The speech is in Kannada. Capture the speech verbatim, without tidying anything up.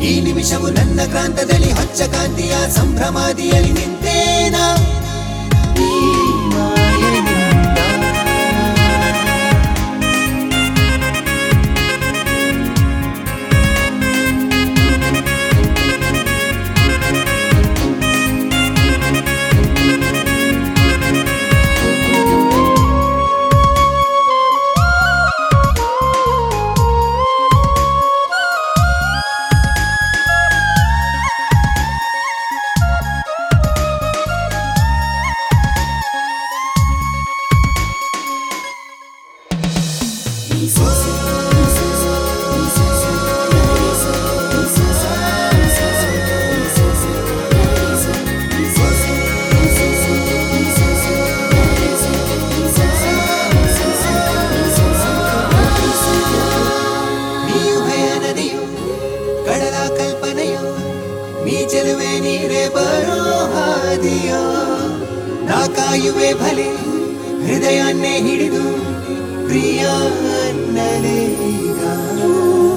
ಈ ನಿಮಿಷವು ನನ್ನ ಕ್ರಾಂತದಲ್ಲಿ ಹೊಚ್ಚ ಕಾಂತಿಯ ಸಂಭ್ರಮಾದಿಯಲ್ಲಿ ನಿಂತೇನ ಈ ಮಾಯೆಯಿಂದ. ನೀ ಚೆಲುವೆ ನೀರೆ ಬರೋ ಹಾದಿಯೋ ನಾ ಕಾಯುವೆ ಭಲೆ ಹೃದಯನ್ನೇ ಹಿಡಿದು ಪ್ರಿಯ ಅನ್ನಲೇ ಈಗ.